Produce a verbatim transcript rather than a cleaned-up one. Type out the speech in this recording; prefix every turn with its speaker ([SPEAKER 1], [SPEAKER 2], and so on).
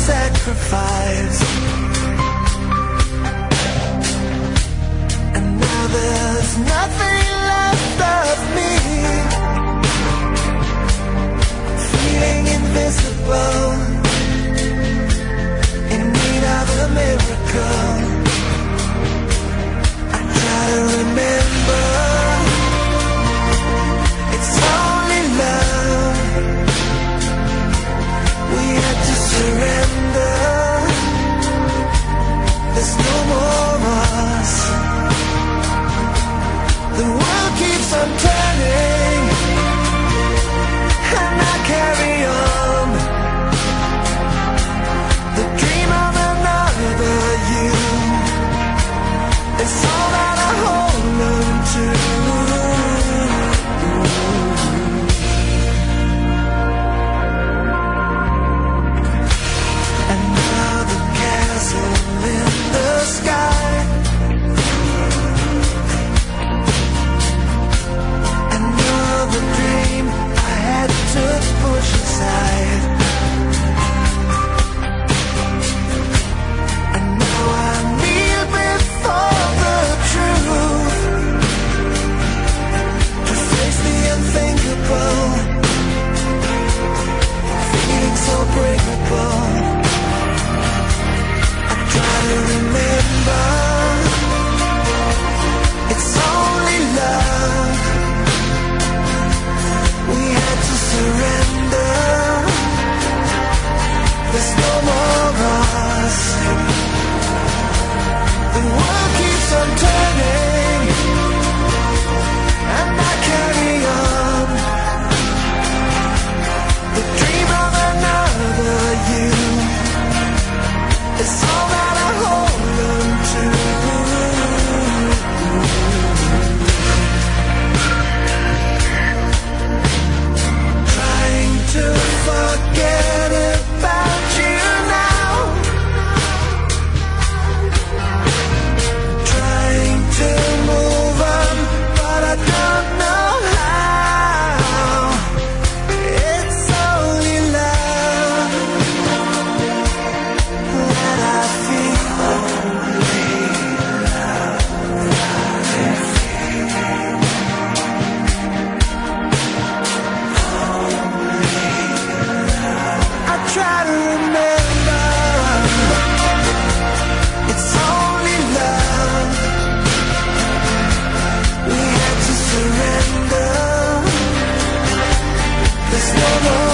[SPEAKER 1] sacrifice. And now there's nothing left of me, feeling invisible, in need of a miracle. I try to remember, it's only love. We had to surrender, there's no more us. The world keeps on turning, and I carry on the dream of another you. It's all that I hold on to. Another castle in the sky, another dream I had to push aside. And now I kneel before the truth, to face the unthinkable, feeling so breakable. I try to remember, it's only love. We had to surrender, there's no more us. The world keeps on turning, and I carry on the dream of another you. It's all that I hold on to. Trying to forget about you now, trying to move on, but I don't know how. It's only love that I feel. I try to remember, it's only love. We had to surrender, there's no more